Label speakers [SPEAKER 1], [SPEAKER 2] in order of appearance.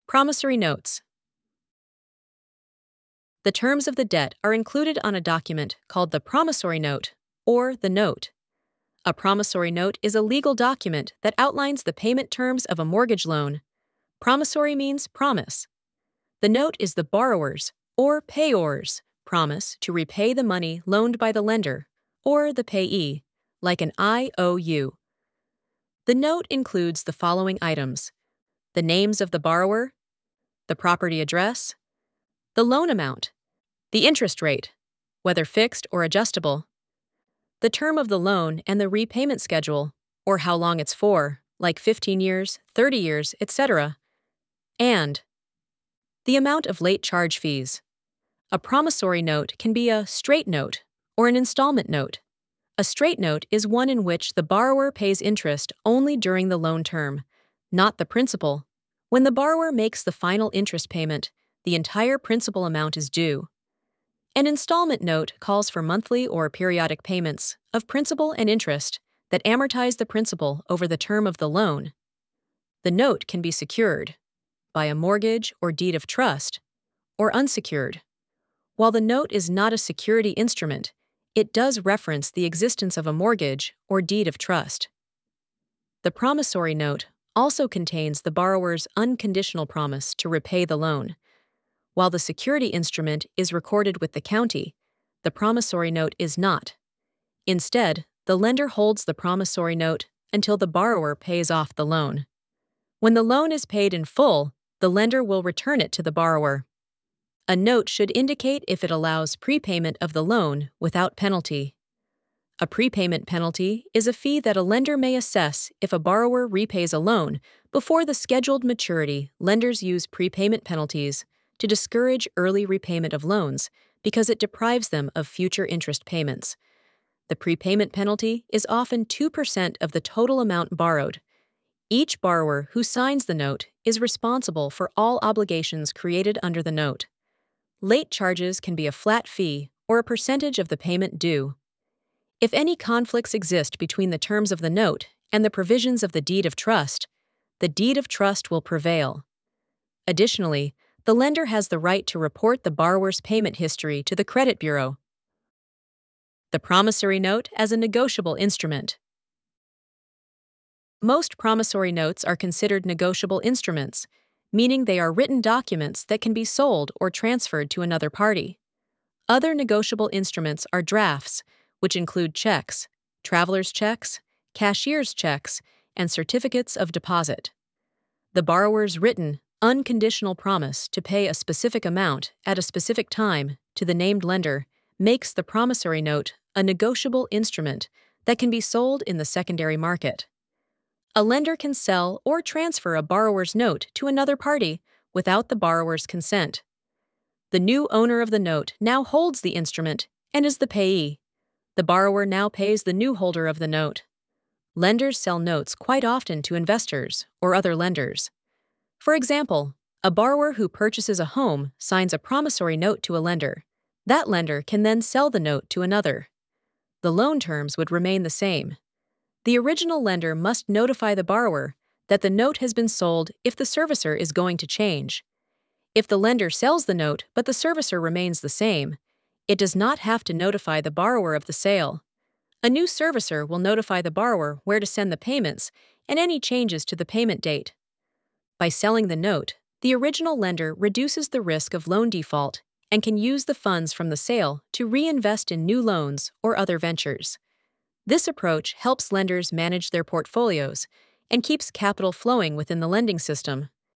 [SPEAKER 1] Promissory notes. The terms of the debt are included on a document called the promissory note or the note. A promissory note is a legal document that outlines the payment terms of a mortgage loan. Promissory means promise. The note is the borrower's or payor's promise to repay the money loaned by the lender or the payee, like an IOU. The note includes the following items: the names of the borrower, the property address, the loan amount, the interest rate, whether fixed or adjustable, the term of the loan and the repayment schedule, or how long it's for, like 15 years, 30 years, etc., and the amount of late charge fees. A promissory note can be a straight note or an installment note. A straight note is one in which the borrower pays interest only during the loan term, not the principal. When the borrower makes the final interest payment, the entire principal amount is due. An installment note calls for monthly or periodic payments of principal and interest that amortize the principal over the term of the loan. The note can be secured by a mortgage or deed of trust, or unsecured. While the note is not a security instrument, it does reference the existence of a mortgage or deed of trust. The promissory note also contains the borrower's unconditional promise to repay the loan. While the security instrument is recorded with the county, the promissory note is not. Instead, the lender holds the promissory note until the borrower pays off the loan. When the loan is paid in full, the lender will return it to the borrower. A note should indicate if it allows prepayment of the loan without penalty. A prepayment penalty is a fee that a lender may assess if a borrower repays a loan before the scheduled maturity. Lenders use prepayment penalties to discourage early repayment of loans because it deprives them of future interest payments. The prepayment penalty is often 2% of the total amount borrowed. Each borrower who signs the note is responsible for all obligations created under the note. Late charges can be a flat fee or a percentage of the payment due. If any conflicts exist between the terms of the note and the provisions of the deed of trust, the deed of trust will prevail. Additionally, the lender has the right to report the borrower's payment history to the credit bureau. The promissory note as a negotiable instrument. Most promissory notes are considered negotiable instruments, meaning they are written documents that can be sold or transferred to another party. Other negotiable instruments are drafts, which include checks, traveler's checks, cashier's checks, and certificates of deposit. The borrower's written, unconditional promise to pay a specific amount at a specific time to the named lender makes the promissory note a negotiable instrument that can be sold in the secondary market. A lender can sell or transfer a borrower's note to another party without the borrower's consent. The new owner of the note now holds the instrument and is the payee. The borrower now pays the new holder of the note. Lenders sell notes quite often to investors or other lenders. For example, a borrower who purchases a home signs a promissory note to a lender. That lender can then sell the note to another. The loan terms would remain the same. The original lender must notify the borrower that the note has been sold if the servicer is going to change. If the lender sells the note but the servicer remains the same, it does not have to notify the borrower of the sale. A new servicer will notify the borrower where to send the payments and any changes to the payment date. By selling the note, the original lender reduces the risk of loan default and can use the funds from the sale to reinvest in new loans or other ventures. This approach helps lenders manage their portfolios and keeps capital flowing within the lending system.